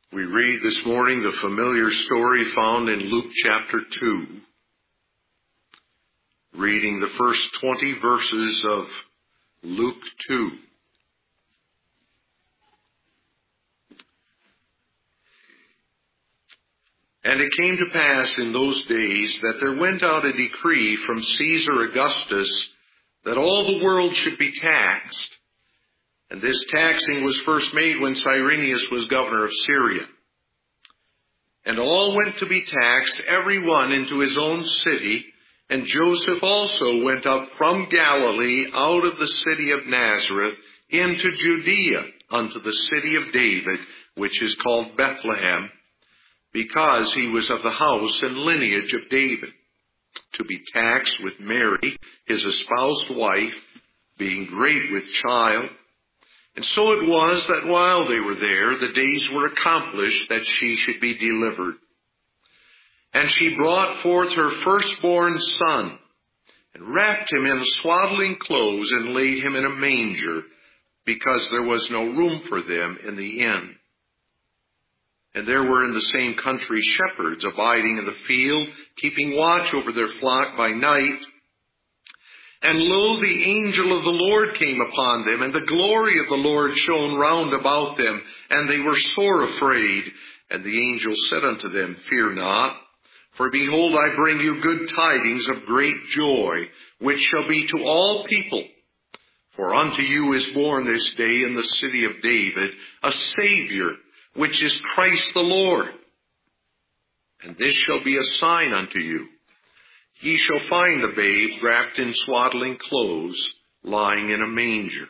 We read this morning the familiar story found in Luke chapter 2, reading the first 20 verses of Luke 2. And it came to pass in those days that there went out a decree from Caesar Augustus that all the world should be taxed. And this taxing was first made when Cyrenius was governor of Syria. And all went to be taxed, every one into his own city. And Joseph also went up from Galilee out of the city of Nazareth into Judea unto the city of David, which is called Bethlehem, because he was of the house and lineage of David, to be taxed with Mary, his espoused wife, being great with child. And so it was that while they were there, the days were accomplished that she should be delivered. And she brought forth her firstborn son, and wrapped him in swaddling clothes, and laid him in a manger, because there was no room for them in the inn. And there were in the same country shepherds abiding in the field, keeping watch over their flock by night. And lo, the angel of the Lord came upon them, and the glory of the Lord shone round about them, and they were sore afraid. And the angel said unto them, Fear not, for behold, I bring you good tidings of great joy, which shall be to all people. For unto you is born this day in the city of David a Savior, which is Christ the Lord. And this shall be a sign unto you. Ye shall find the babe wrapped in swaddling clothes, lying in a manger.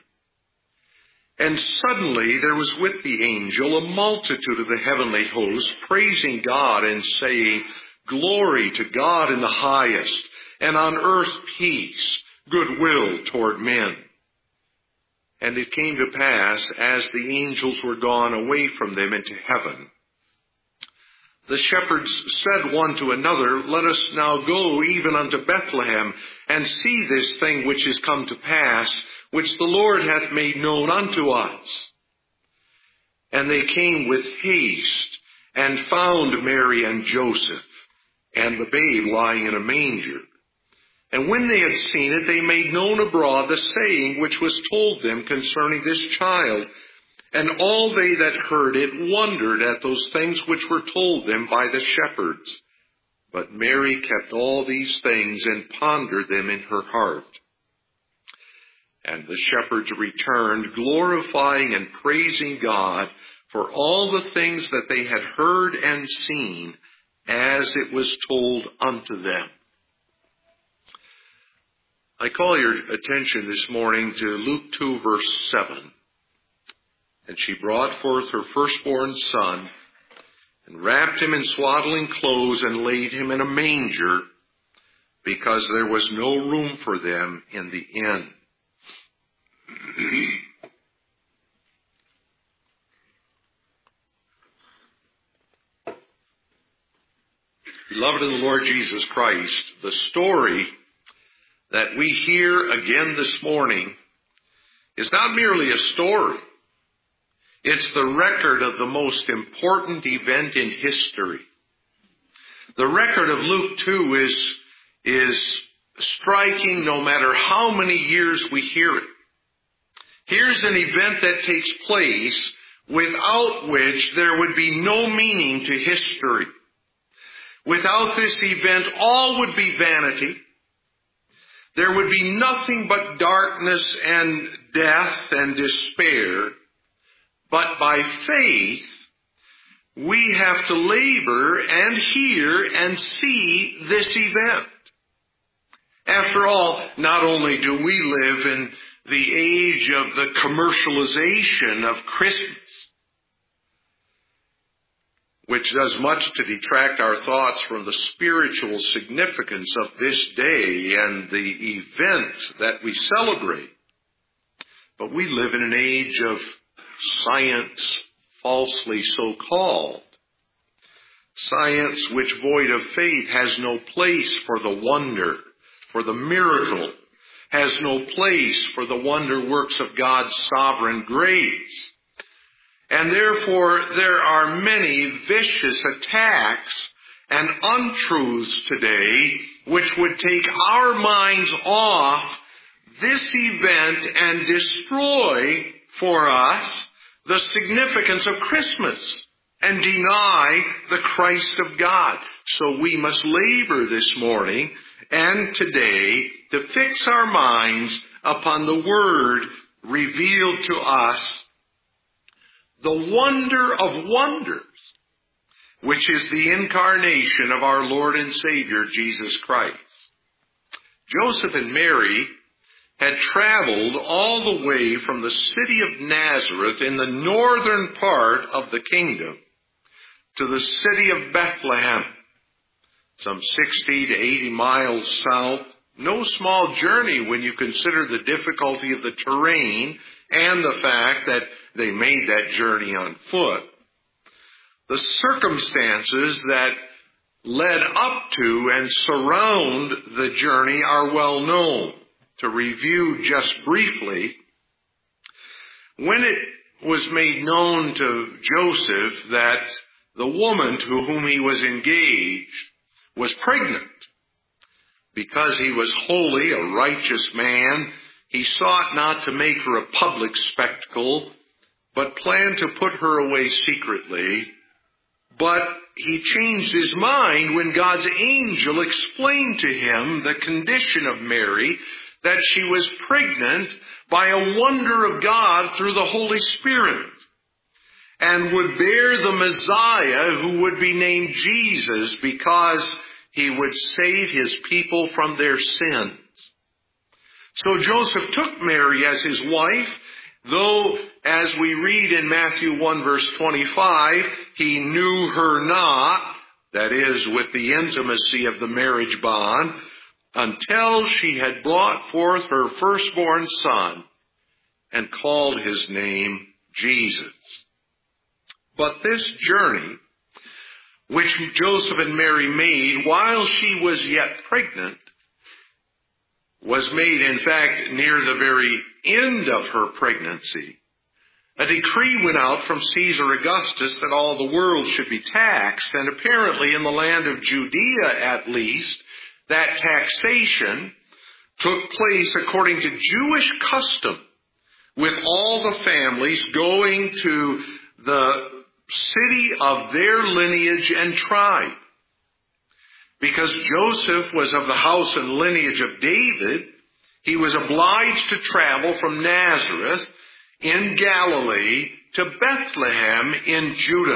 And suddenly there was with the angel a multitude of the heavenly host, praising God and saying, Glory to God in the highest, and on earth peace, goodwill toward men. And it came to pass, as the angels were gone away from them into heaven, the shepherds said one to another, Let us now go even unto Bethlehem, and see this thing which is come to pass, which the Lord hath made known unto us. And they came with haste, and found Mary and Joseph, and the babe lying in a manger. And when they had seen it, they made known abroad the saying which was told them concerning this child. And all they that heard it wondered at those things which were told them by the shepherds. But Mary kept all these things and pondered them in her heart. And the shepherds returned, glorifying and praising God for all the things that they had heard and seen, as it was told unto them. I call your attention this morning to Luke 2, verse 7. And she brought forth her firstborn son, and wrapped him in swaddling clothes, and laid him in a manger, because there was no room for them in the inn. Beloved in the Lord Jesus Christ, the story that we hear again this morning is not merely a story. It's the record of the most important event in history. The record of Luke 2 is striking no matter how many years we hear it. Here's an event that takes place without which there would be no meaning to history. Without this event, all would be vanity. There would be nothing but darkness and death and despair. But by faith, we have to labor and hear and see this event. After all, not only do we live in the age of the commercialization of Christmas, which does much to detract our thoughts from the spiritual significance of this day and the event that we celebrate, but we live in an age of science, falsely so called. Science which void of faith has no place for the wonder, for the miracle, has no place for the wonder works of God's sovereign grace. And therefore, there are many vicious attacks and untruths today which would take our minds off this event and destroy for us the significance of Christmas and deny the Christ of God. So we must labor this morning and today to fix our minds upon the Word revealed to us, the wonder of wonders, which is the incarnation of our Lord and Savior, Jesus Christ. Joseph and Mary had traveled all the way from the city of Nazareth in the northern part of the kingdom to the city of Bethlehem, some 60 to 80 miles south. No small journey when you consider the difficulty of the terrain and the fact that they made that journey on foot. The circumstances that led up to and surround the journey are well known. To review just briefly, when it was made known to Joseph that the woman to whom he was engaged was pregnant, because he was holy, a righteous man, he sought not to make her a public spectacle, but planned to put her away secretly. But he changed his mind when God's angel explained to him the condition of Mary, that she was pregnant by a wonder of God through the Holy Spirit, and would bear the Messiah, who would be named Jesus, because he would save his people from their sins. So Joseph took Mary as his wife, though, as we read in Matthew 1 verse 25, he knew her not, that is, with the intimacy of the marriage bond, until she had brought forth her firstborn son and called his name Jesus. But this journey, which Joseph and Mary made while she was yet pregnant, was made, in fact, near the very end of her pregnancy. A decree went out from Caesar Augustus that all the world should be taxed, and apparently in the land of Judea at least, that taxation took place according to Jewish custom, with all the families going to the city of their lineage and tribe. Because Joseph was of the house and lineage of David, he was obliged to travel from Nazareth in Galilee to Bethlehem in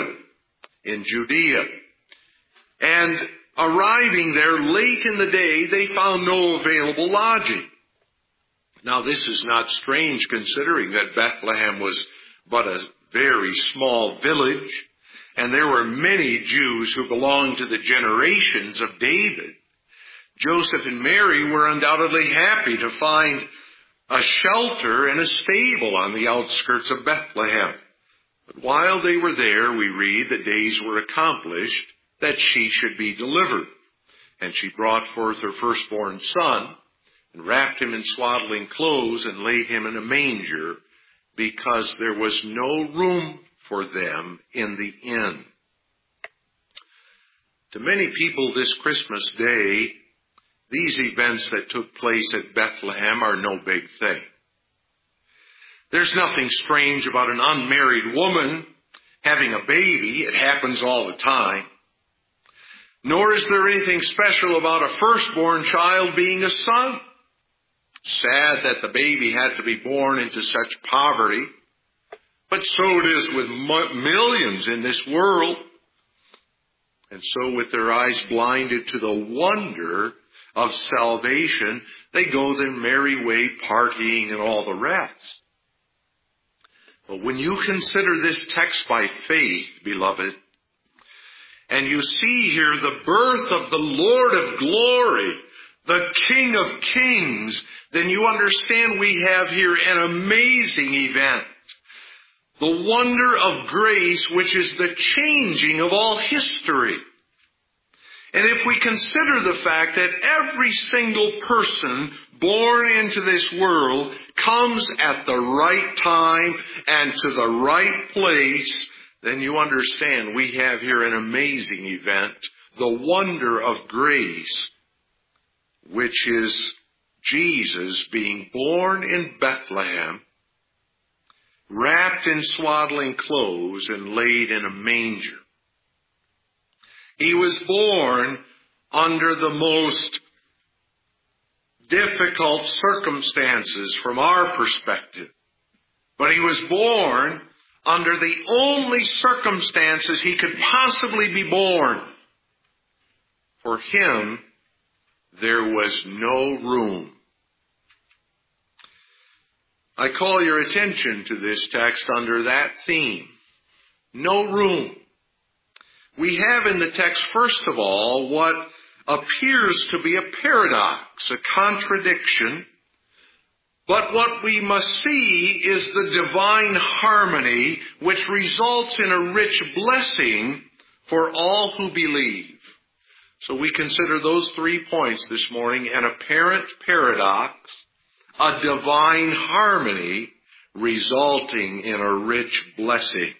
Judea. And arriving there late in the day, they found no available lodging. Now, this is not strange, considering that Bethlehem was but a very small village, and there were many Jews who belonged to the generations of David. Joseph and Mary were undoubtedly happy to find a shelter and a stable on the outskirts of Bethlehem. But while they were there, we read, the days were accomplished that she should be delivered. And she brought forth her firstborn son, and wrapped him in swaddling clothes, and laid him in a manger, because there was no room for them in the inn. To many people this Christmas day, these events that took place at Bethlehem are no big thing. There's nothing strange about an unmarried woman having a baby. It happens all the time. Nor is there anything special about a firstborn child being a son. Sad that the baby had to be born into such poverty. But so it is with millions in this world. And so with their eyes blinded to the wonder of salvation, they go their merry way partying and all the rest. But when you consider this text by faith, beloved, and you see here the birth of the Lord of glory, the King of kings, then you understand we have here an amazing event. The wonder of grace, which is the changing of all history. And if we consider the fact that every single person born into this world comes at the right time and to the right place, then you understand we have here an amazing event, the wonder of grace, which is Jesus being born in Bethlehem, wrapped in swaddling clothes and laid in a manger. He was born under the most difficult circumstances from our perspective. But he was born under the only circumstances he could possibly be born. For him, there was no room. I call your attention to this text under that theme. No room. We have in the text, first of all, what appears to be a paradox, a contradiction. But what we must see is the divine harmony which results in a rich blessing for all who believe. So we consider those 3 points this morning: an apparent paradox, a divine harmony resulting in a rich blessing.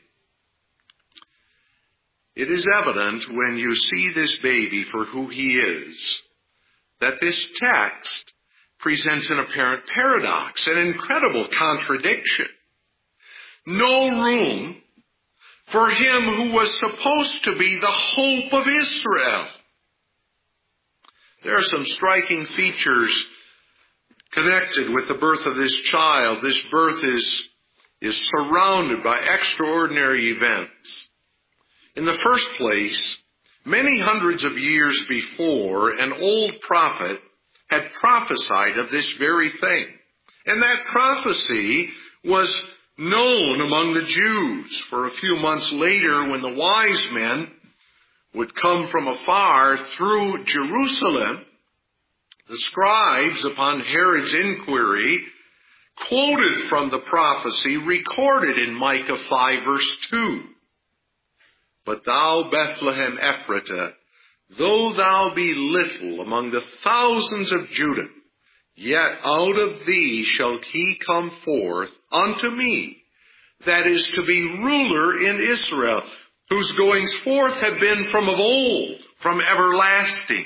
It is evident when you see this baby for who he is, that this text presents an apparent paradox, an incredible contradiction. No room for him who was supposed to be the hope of Israel. There are some striking features connected with the birth of this child. This birth is surrounded by extraordinary events. In the first place, many hundreds of years before, an old prophet had prophesied of this very thing. And that prophecy was known among the Jews. For a few months later, when the wise men would come from afar through Jerusalem, the scribes, upon Herod's inquiry, quoted from the prophecy recorded in Micah 5, verse 2. But thou, Bethlehem Ephratah, though thou be little among the thousands of Judah, yet out of thee shall he come forth unto me, that is to be ruler in Israel, whose goings forth have been from of old, from everlasting.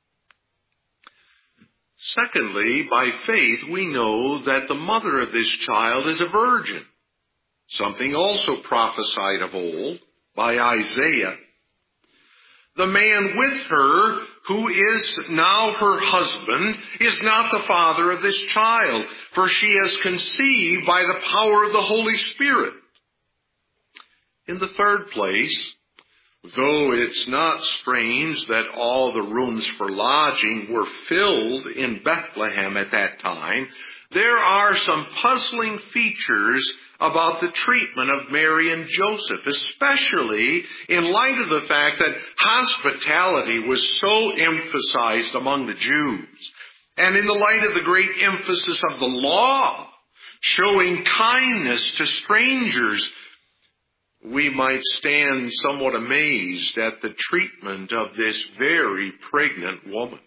Secondly, by faith we know that the mother of this child is a virgin, something also prophesied of old by Isaiah. The man with her, who is now her husband, is not the father of this child, for she has conceived by the power of the Holy Spirit. In the third place, though it's not strange that all the rooms for lodging were filled in Bethlehem at that time, there are some puzzling features about the treatment of Mary and Joseph, especially in light of the fact that hospitality was so emphasized among the Jews, and in the light of the great emphasis of the law, showing kindness to strangers. We might stand somewhat amazed at the treatment of this very pregnant woman.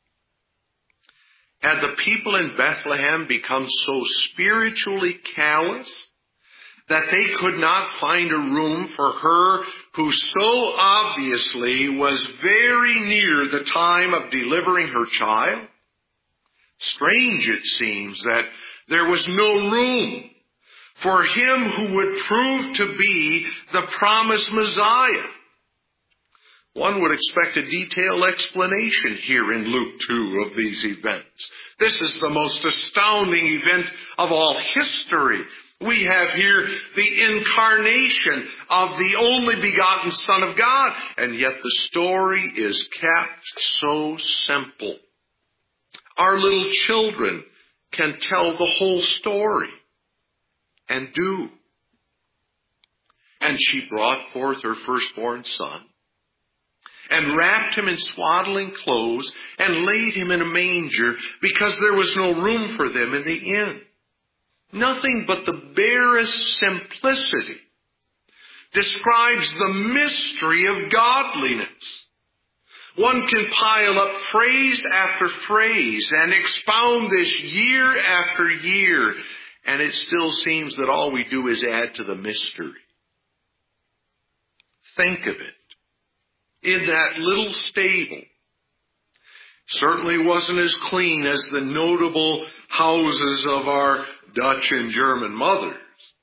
Had the people in Bethlehem become so spiritually callous that they could not find a room for her who so obviously was very near the time of delivering her child? Strange it seems that there was no room for him who would prove to be the promised Messiah. One would expect a detailed explanation here in Luke 2 of these events. This is the most astounding event of all history. We have here the incarnation of the only begotten Son of God, and yet the story is kept so simple. Our little children can tell the whole story. And do. And she brought forth her firstborn son, and wrapped him in swaddling clothes, and laid him in a manger, because there was no room for them in the inn. Nothing but the barest simplicity describes the mystery of godliness. One can pile up phrase after phrase and expound this year after year, and it still seems that all we do is add to the mystery. Think of it. In that little stable, certainly wasn't as clean as the notable houses of our Dutch and German mothers.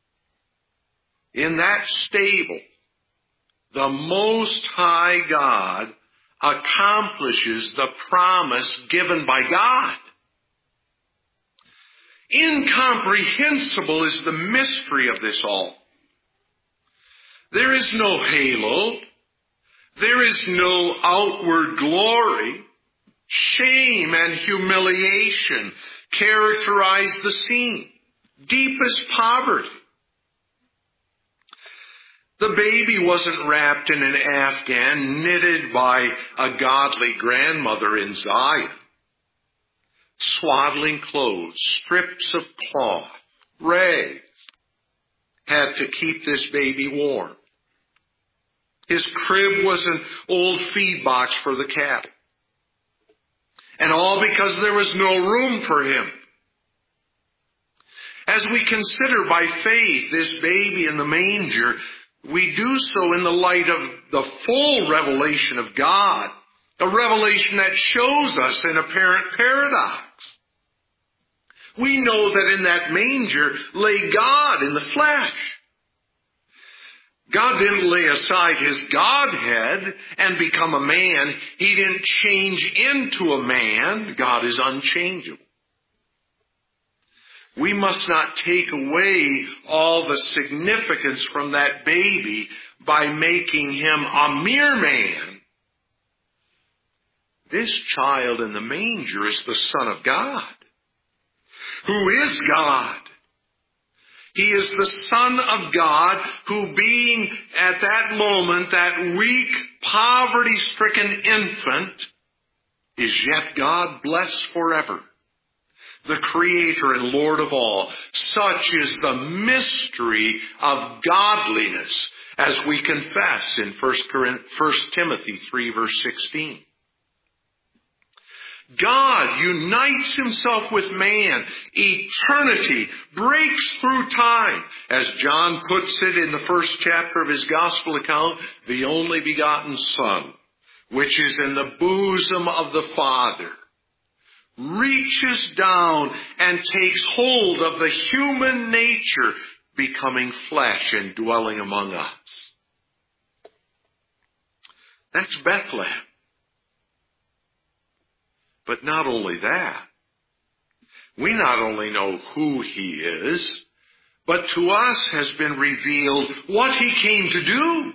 In that stable, the Most High God accomplishes the promise given by God. Incomprehensible is the mystery of this all. There is no halo. There is no outward glory. Shame and humiliation characterize the scene. Deepest poverty. The baby wasn't wrapped in an afghan knitted by a godly grandmother in Zion. Swaddling clothes, strips of cloth, rags had to keep this baby warm. His crib was an old feed box for the cattle. And all because there was no room for him. As we consider by faith this baby in the manger, we do so in the light of the full revelation of God, a revelation that shows us an apparent paradox. We know that in that manger lay God in the flesh. God didn't lay aside his Godhead and become a man. He didn't change into a man. God is unchangeable. We must not take away all the significance from that baby by making him a mere man. This child in the manger is the Son of God, who is God. He is the Son of God who, being at that moment that weak, poverty-stricken infant, is yet God blessed forever. The Creator and Lord of all. Such is the mystery of godliness, as we confess in 1 Timothy 3 verse 16. God unites himself with man. Eternity breaks through time. As John puts it in the first chapter of his gospel account, the only begotten Son, which is in the bosom of the Father, reaches down and takes hold of the human nature, becoming flesh and dwelling among us. That's Bethlehem. But not only that, we not only know who he is, but to us has been revealed what he came to do.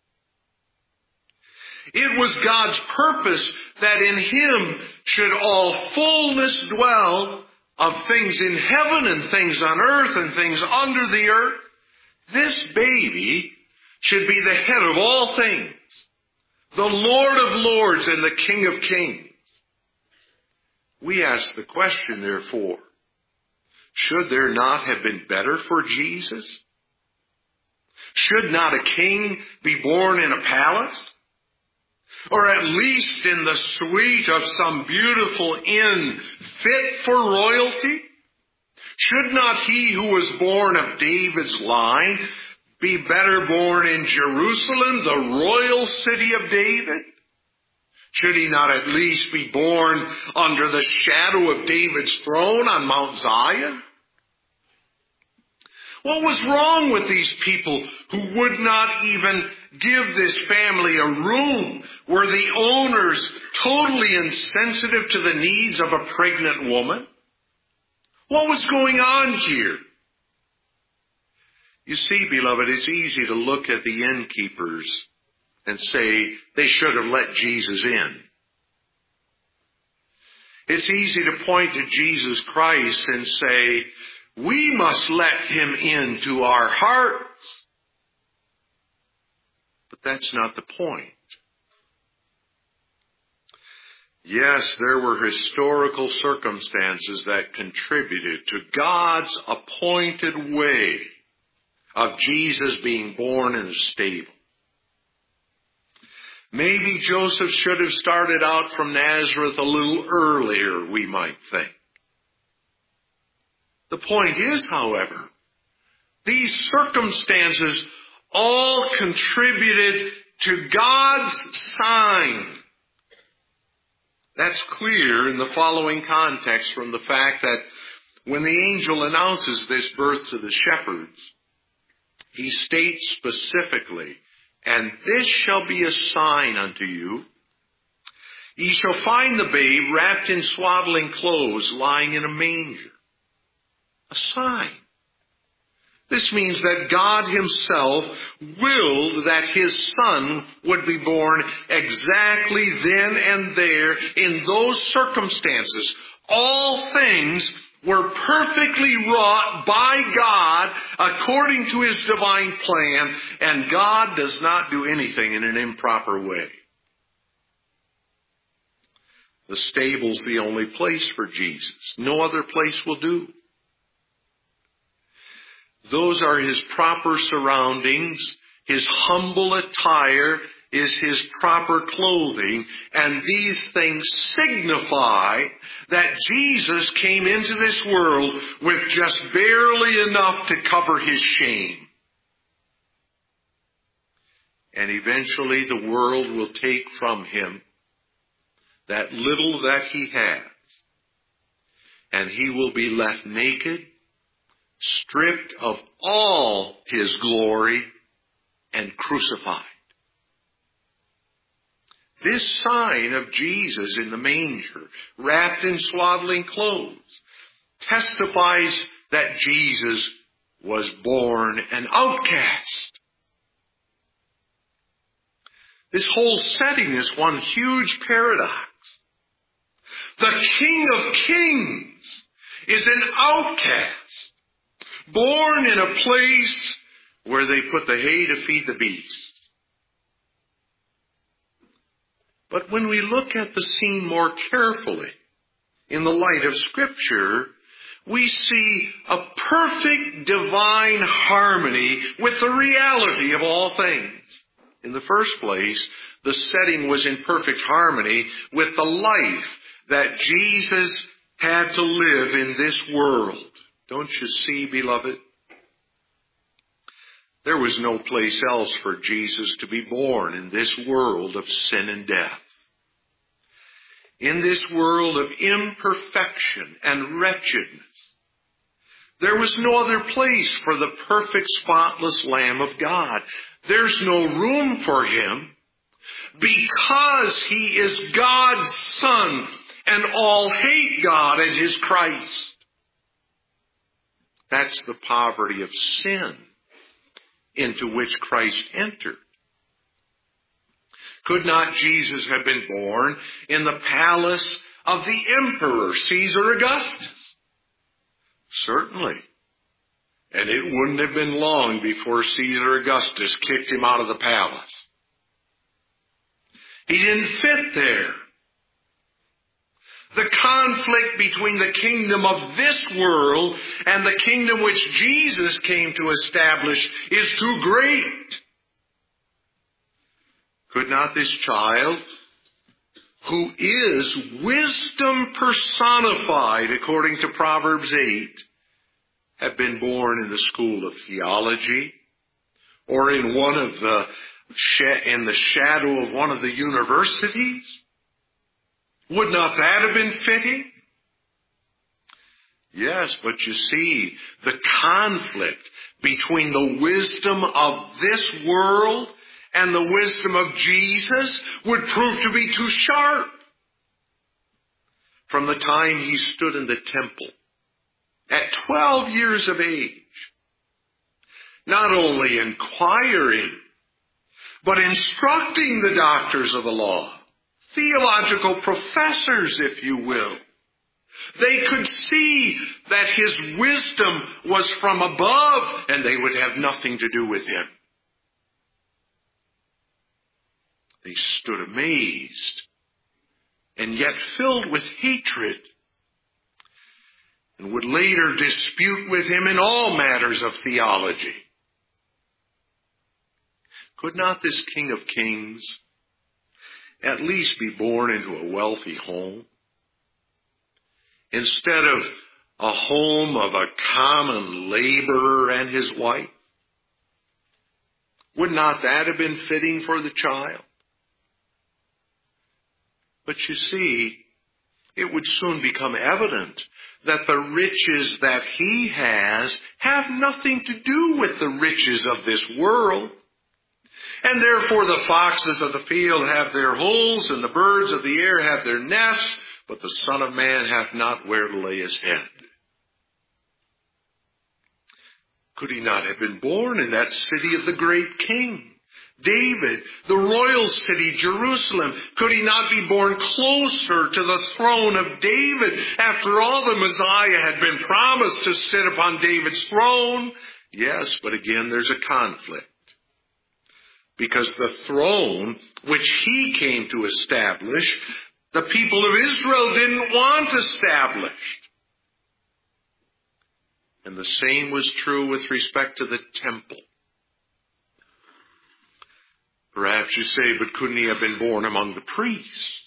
It was God's purpose that in him should all fullness dwell of things in heaven and things on earth and things under the earth. This baby should be the head of all things, the Lord of lords and the King of kings. We ask the question, therefore, should there not have been better for Jesus? Should not a king be born in a palace? Or at least in the suite of some beautiful inn fit for royalty? Should not he who was born of David's line be better born in Jerusalem, the royal city of David? Should he not at least be born under the shadow of David's throne on Mount Zion? What was wrong with these people who would not even give this family a room? Were the owners totally insensitive to the needs of a pregnant woman? What was going on here? You see, beloved, it's easy to look at the innkeepers and say they should have let Jesus in. It's easy to point to Jesus Christ and say, we must let him into our hearts. But that's not the point. Yes, there were historical circumstances that contributed to God's appointed way of Jesus being born in a stable. Maybe Joseph should have started out from Nazareth a little earlier, we might think. The point is, however, these circumstances all contributed to God's sign. That's clear in the following context from the fact that when the angel announces this birth to the shepherds, he states specifically, "And this shall be a sign unto you. Ye shall find the babe wrapped in swaddling clothes, lying in a manger." A sign. This means that God himself willed that his son would be born exactly then and there in those circumstances. All things were perfectly wrought by God according to his divine plan, and God does not do anything in an improper way. The stable's the only place for Jesus. No other place will do. Those are his proper surroundings. His humble attire is his proper clothing. And these things signify that Jesus came into this world with just barely enough to cover his shame. And eventually the world will take from him that little that he has. And he will be left naked, stripped of all his glory, and crucified. This sign of Jesus in the manger, wrapped in swaddling clothes, testifies that Jesus was born an outcast. This whole setting is one huge paradox. The King of Kings is an outcast, born in a place where they put the hay to feed the beasts. But when we look at the scene more carefully, in the light of Scripture, we see a perfect divine harmony with the reality of all things. In the first place, the setting was in perfect harmony with the life that Jesus had to live in this world. Don't you see, beloved? There was no place else for Jesus to be born in this world of sin and death. In this world of imperfection and wretchedness, there was no other place for the perfect, spotless Lamb of God. There's no room for him because he is God's Son, and all hate God and his Christ. That's the poverty of sin into which Christ entered. Could not Jesus have been born in the palace of the Emperor Caesar Augustus? Certainly. And it wouldn't have been long before Caesar Augustus kicked him out of the palace. He didn't fit there. The conflict between the kingdom of this world and the kingdom which Jesus came to establish is too great. Could not this child, who is wisdom personified according to Proverbs 8, have been born in the school of theology or in in the shadow of one of the universities? Would not that have been fitting? Yes, but you see, the conflict between the wisdom of this world and the wisdom of Jesus would prove to be too sharp. From the time he stood in the temple at 12 years of age, not only inquiring, but instructing the doctors of the law, theological professors, if you will. They could see that his wisdom was from above, and they would have nothing to do with him. They stood amazed, and yet filled with hatred, and would later dispute with him in all matters of theology. Could not this King of Kings at least be born into a wealthy home? Instead of a home of a common laborer and his wife? Would not that have been fitting for the child? But you see, it would soon become evident that the riches that he has have nothing to do with the riches of this world. And therefore the foxes of the field have their holes, and the birds of the air have their nests, but the Son of Man hath not where to lay his head. Could he not have been born in that city of the great king, David, the royal city, Jerusalem? Could he not be born closer to the throne of David? After all, the Messiah had been promised to sit upon David's throne. Yes, but again, there's a conflict. Because the throne which he came to establish, the people of Israel didn't want established. And the same was true with respect to the temple. Perhaps you say, but couldn't he have been born among the priests?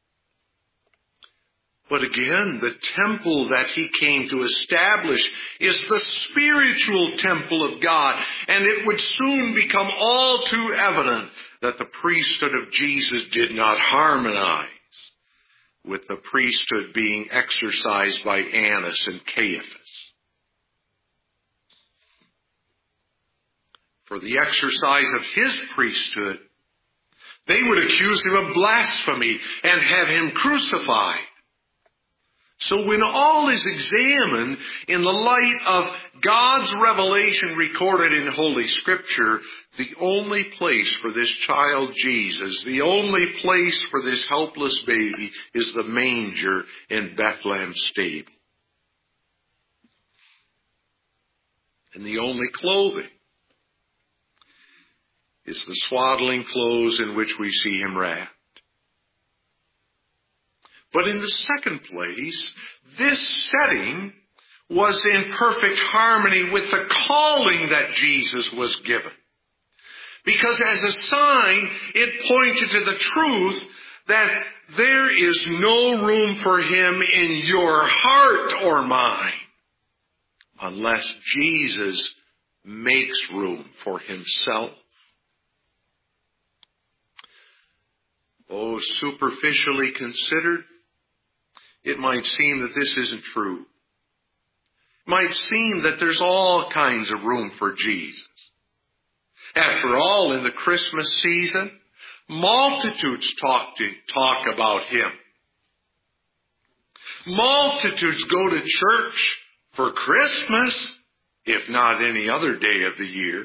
But again, the temple that he came to establish is the spiritual temple of God. And it would soon become all too evident that the priesthood of Jesus did not harmonize with the priesthood being exercised by Annas and Caiaphas. For the exercise of his priesthood, they would accuse him of blasphemy and have him crucified. So when all is examined in the light of God's revelation recorded in Holy Scripture, the only place for this child Jesus, the only place for this helpless baby is the manger in Bethlehem's stable. And the only clothing is the swaddling clothes in which we see him wrapped. But in the second place, this setting was in perfect harmony with the calling that Jesus was given. Because as a sign, it pointed to the truth that there is no room for him in your heart or mine unless Jesus makes room for himself. Oh, superficially considered, it might seem that this isn't true. It might seem that there's all kinds of room for Jesus. After all, in the Christmas season, multitudes talk about him. Multitudes go to church for Christmas, if not any other day of the year.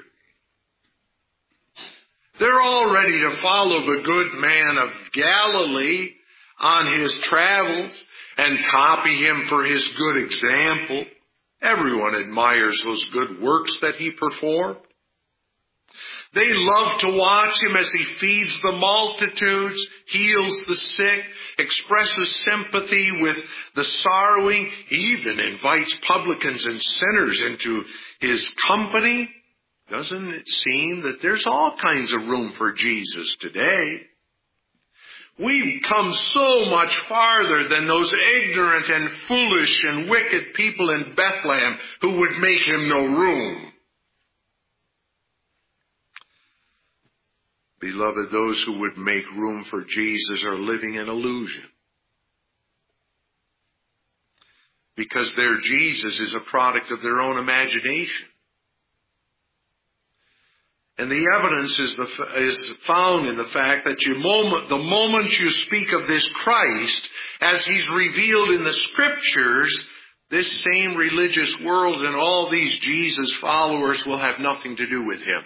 They're all ready to follow the good man of Galilee on his travels and copy him for his good example. Everyone admires those good works that he performed. They love to watch him as he feeds the multitudes, heals the sick, expresses sympathy with the sorrowing. He even invites publicans and sinners into his company. Doesn't it seem that there's all kinds of room for Jesus today? We've come so much farther than those ignorant and foolish and wicked people in Bethlehem who would make him no room. Beloved, those who would make room for Jesus are living in illusion. Because their Jesus is a product of their own imagination. And the evidence is found in the fact that the moment you speak of this Christ, as he's revealed in the Scriptures, this same religious world and all these Jesus followers will have nothing to do with him.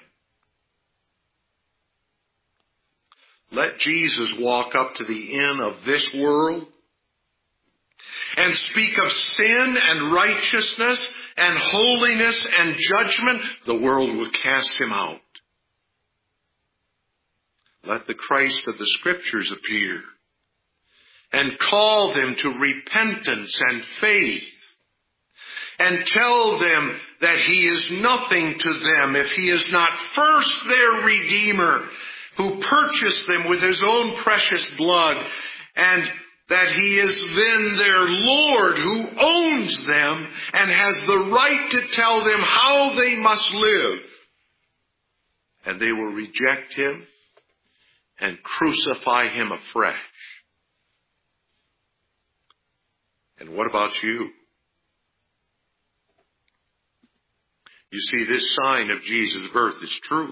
Let Jesus walk up to the inn of this world and speak of sin and righteousness and holiness and judgment. The world will cast him out. Let the Christ of the Scriptures appear and call them to repentance and faith and tell them that he is nothing to them if he is not first their Redeemer who purchased them with his own precious blood, and that he is then their Lord who owns them and has the right to tell them how they must live. And they will reject him and crucify him afresh. And what about you? You see, this sign of Jesus' birth is true.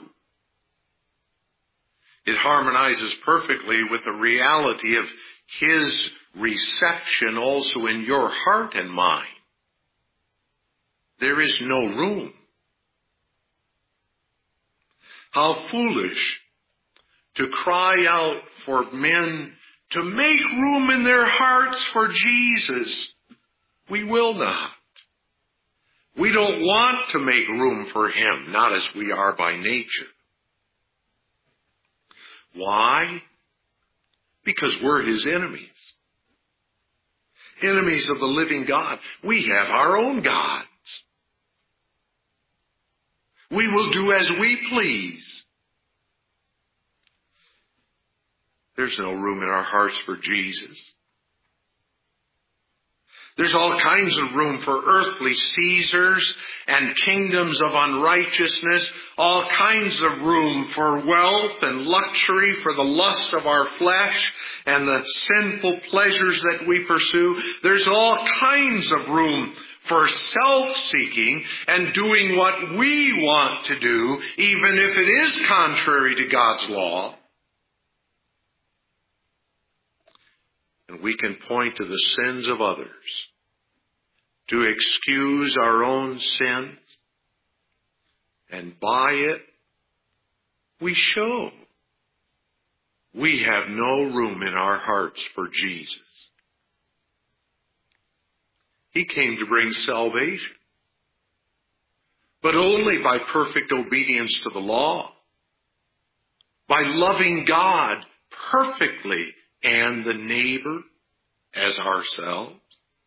It harmonizes perfectly with the reality of his reception also in your heart and mind. There is no room. How foolish to cry out for men to make room in their hearts for Jesus. We will not. We don't want to make room for him, not as we are by nature. Why? Because we're his enemies. Enemies of the living God. We have our own gods. We will do as we please. There's no room in our hearts for Jesus. There's all kinds of room for earthly Caesars and kingdoms of unrighteousness, all kinds of room for wealth and luxury, for the lusts of our flesh and the sinful pleasures that we pursue. There's all kinds of room for self-seeking and doing what we want to do, even if it is contrary to God's law. And we can point to the sins of others to excuse our own sins. And by it, we show we have no room in our hearts for Jesus. He came to bring salvation, but only by perfect obedience to the law, by loving God perfectly and the neighbor as ourselves.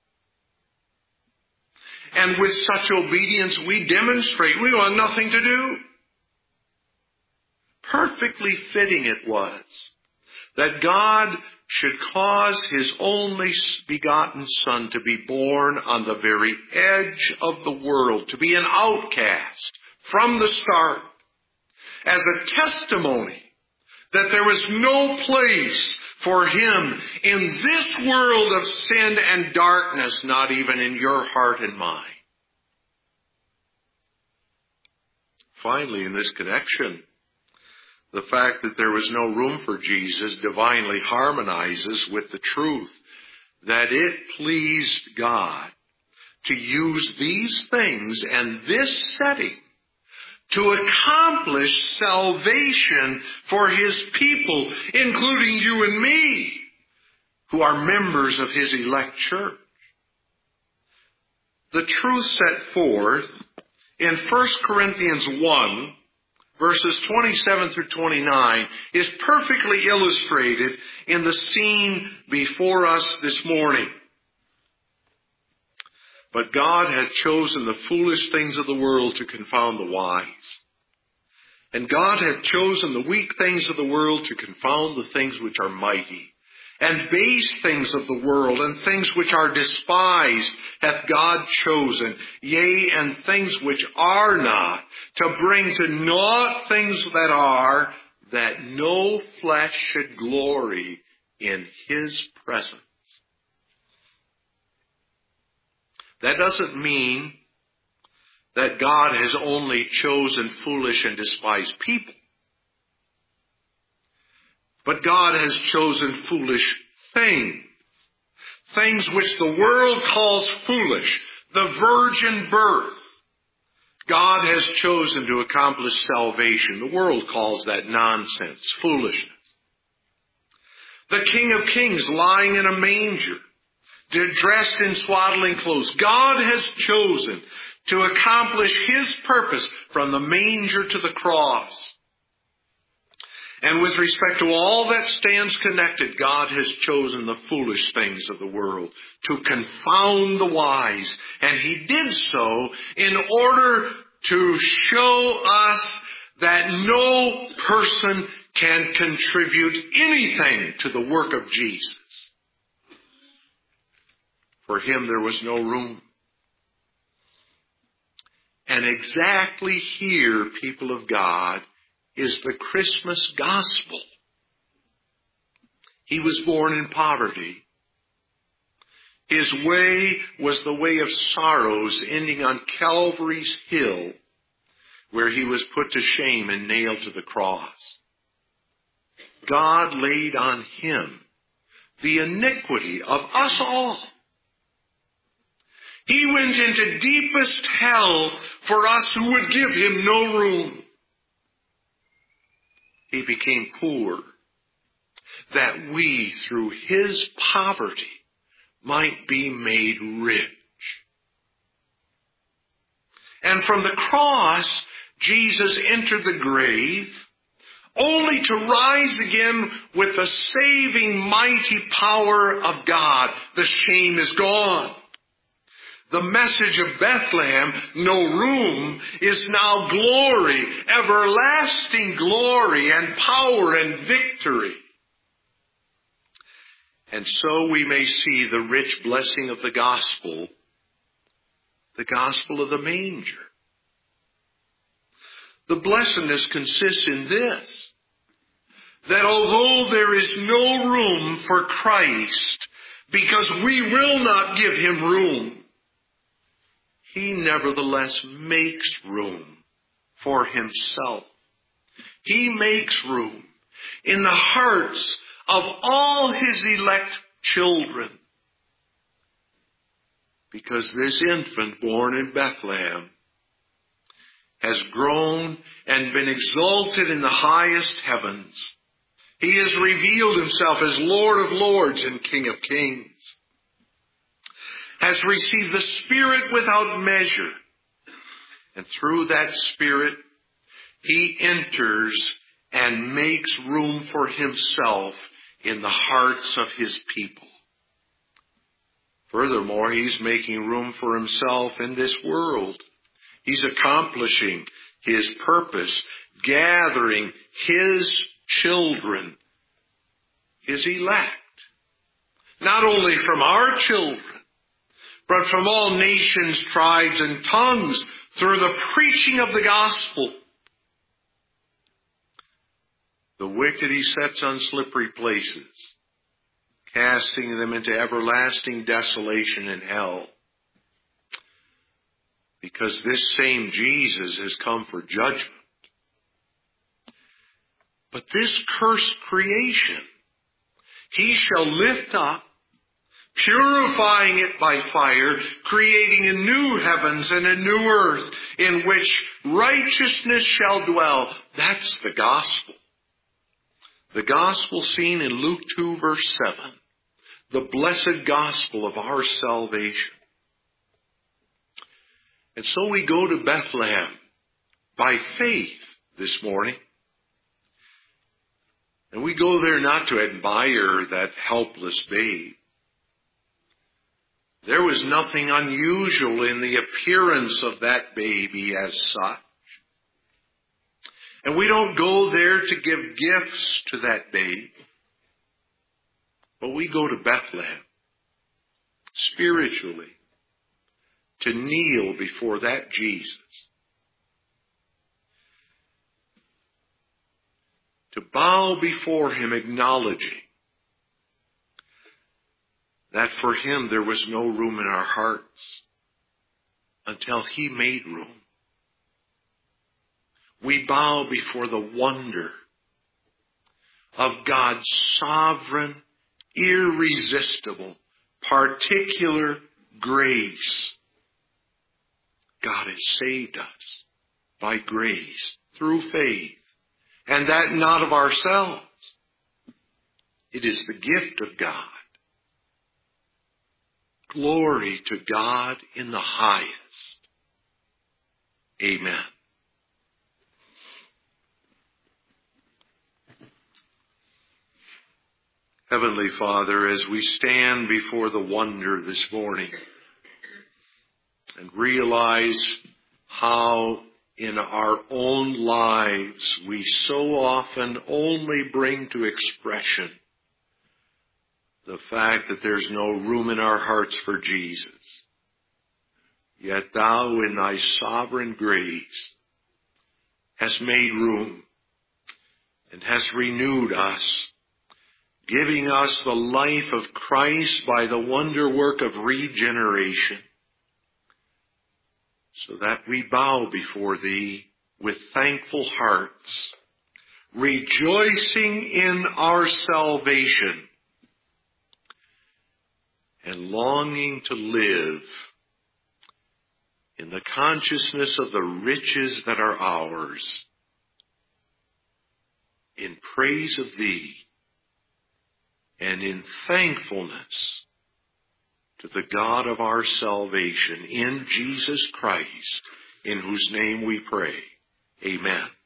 And with such obedience, we demonstrate we want nothing to do. Perfectly fitting it was that God should cause his only begotten Son to be born on the very edge of the world, to be an outcast from the start, as a testimony that there was no place for him in this world of sin and darkness, not even in your heart and mind. Finally, in this connection, the fact that there was no room for Jesus divinely harmonizes with the truth that it pleased God to use these things and this setting to accomplish salvation for his people, including you and me, who are members of his elect church. The truth set forth in 1 Corinthians 1, verses 27 through 29, is perfectly illustrated in the scene before us this morning. But God had chosen the foolish things of the world to confound the wise. And God had chosen the weak things of the world to confound the things which are mighty. And base things of the world and things which are despised hath God chosen, yea, and things which are not, to bring to naught things that are, that no flesh should glory in his presence. That doesn't mean that God has only chosen foolish and despised people. But God has chosen foolish things. Things which the world calls foolish. The virgin birth. God has chosen to accomplish salvation. The world calls that nonsense, foolishness. The King of Kings lying in a manger, dressed in swaddling clothes. God has chosen to accomplish his purpose from the manger to the cross. And with respect to all that stands connected, God has chosen the foolish things of the world to confound the wise. And he did so in order to show us that no person can contribute anything to the work of Jesus. For him there was no room. And exactly here, people of God, is the Christmas gospel. He was born in poverty. His way was the way of sorrows, ending on Calvary's hill, where he was put to shame and nailed to the cross. God laid on him the iniquity of us all. He went into deepest hell for us who would give him no room. He became poor, that we, through his poverty, might be made rich. And from the cross, Jesus entered the grave, only to rise again with the saving mighty power of God. The shame is gone. The message of Bethlehem, no room, is now glory, everlasting glory and power and victory. And so we may see the rich blessing of the gospel of the manger. The blessedness consists in this, that although there is no room for Christ, because we will not give him room, he nevertheless makes room for himself. He makes room in the hearts of all his elect children. Because this infant born in Bethlehem has grown and been exalted in the highest heavens. He has revealed himself as Lord of Lords and King of Kings. Has received the Spirit without measure. And through that Spirit, he enters and makes room for himself in the hearts of his people. Furthermore, he's making room for himself in this world. He's accomplishing his purpose, gathering his children, his elect, not only from our children, but from all nations, tribes, and tongues through the preaching of the gospel. The wicked he sets on slippery places, casting them into everlasting desolation and hell. Because this same Jesus has come for judgment. But this cursed creation, he shall lift up, purifying it by fire, creating a new heavens and a new earth in which righteousness shall dwell. That's the gospel. The gospel seen in Luke 2 verse 7. The blessed gospel of our salvation. And so we go to Bethlehem by faith this morning. And we go there not to admire that helpless babe. There was nothing unusual in the appearance of that baby as such. And we don't go there to give gifts to that babe. But we go to Bethlehem, spiritually, to kneel before that Jesus. To bow before him, acknowledging that for him there was no room in our hearts until he made room. We bow before the wonder of God's sovereign, irresistible, particular grace. God has saved us by grace through faith, and that not of ourselves. It is the gift of God. Glory to God in the highest. Amen. Heavenly Father, as we stand before the wonder this morning and realize how in our own lives we so often only bring to expression the fact that there's no room in our hearts for Jesus. Yet thou in thy sovereign grace hast made room and hast renewed us, giving us the life of Christ by the wonder work of regeneration, so that we bow before thee with thankful hearts, rejoicing in our salvation and longing to live in the consciousness of the riches that are ours, in praise of thee and in thankfulness to the God of our salvation, in Jesus Christ, in whose name we pray. Amen.